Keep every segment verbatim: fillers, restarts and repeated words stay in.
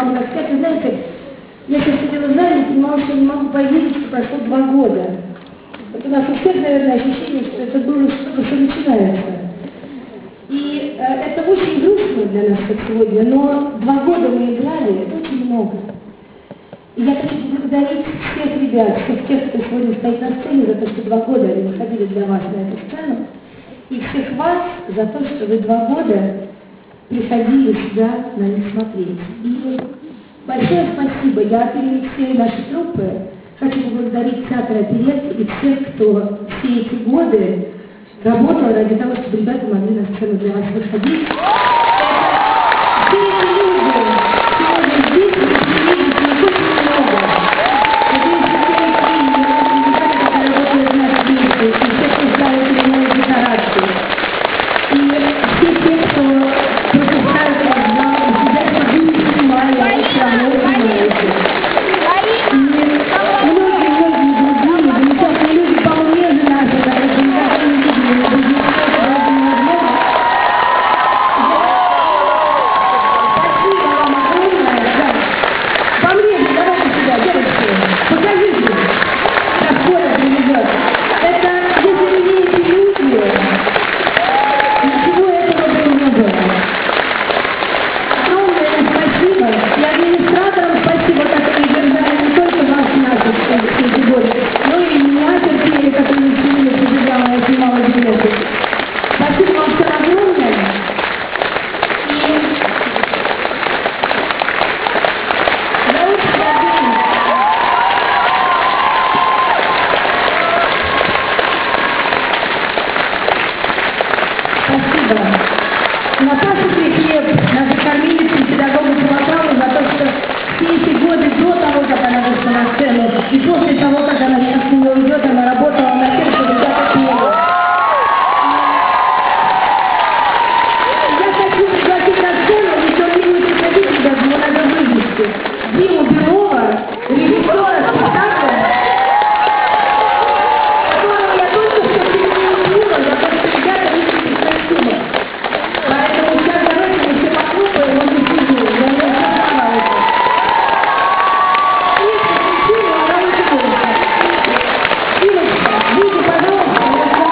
вам так сказать. Вы знаете, я сейчас сидела в зале и понимала, что не могу поверить, что прошло два года. Вот у нас у всех, наверное, ощущение, что это было что-то, что начинается. И э, это очень грустно для нас, как сегодня, но два года мы играли, это очень много. И я хочу поблагодарить всех ребят, всех тех, кто сегодня стоит на сцене, за то, что два года они выходили для вас на эту сцену, и всех вас за то, что вы два года приходили сюда на них смотреть. И большое спасибо. Я от имени всей нашей труппы хочу поблагодарить театр «Оперетт» и всех, кто все эти годы работал ради того, чтобы ребята могли на сцену для вас выходить. Все эти люди сегодня здесь, вы видите, их очень много. Надеюсь, что все эти люди, которые работают в нашей месте, и все, кто ставит именные декорации, и все те, кто пропускают вас в зал, и себя, что вы не снимали, а вы все равно снимаете. И многие-многие другие замечательные люди, помоложе наши, которые вы никогда не видели, но вы не знаете, даже невозможно. Спасибо вам огромное. Да. Помоложе, давайте сюда, девочки, покажите, как Коля приведет. Это, если не эти люди, ничего этого бы не было. Огромное спасибо. И администраторам спасибо, которые держали не только вас, наших, все эти годы, но и меня терпели, которые все время прибегала, я снимала билеты. Спасибо вам всем огромное. И я очень надеюсь. Спасибо. Наташа Трехлеб, наша кормилица и педагога по вокалу, за то, что все эти годы до того, как она вышла на сцену, и после того, как она сейчас с нее уйдет, она работала над тем, чтобы ребята пели. Я хочу пригласить на сцену, если он не будет приходить, ребят, его надо вывести. Диму Белова, режиссера спектакля, которого я только что переменила, за то, что ребята вышли без костюмов. Поэтому сейчас давайте мы все похлопаем, он не сидел, я не осознавала это. Есть ощущение, она не сидела. Димочка, выйди, пожалуйста, я жду.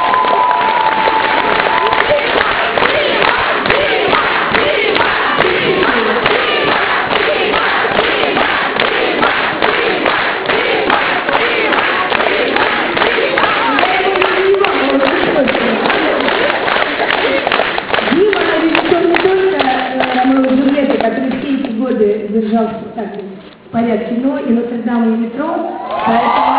Дима, режиссер не только Ромео и Джульетты, который все эти годы держал спектакль в порядке, но и Нотр-Дам и метро, поэтому...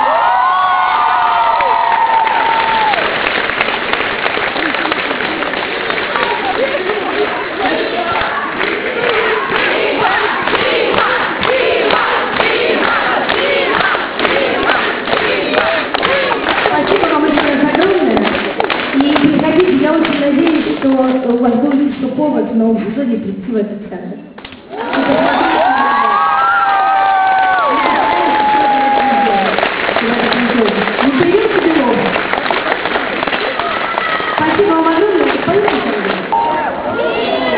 Спасибо вам еще раз огромное. И приходите, я очень надеюсь, что у вас был лишь повод в новом сезоне прийти в этот театр.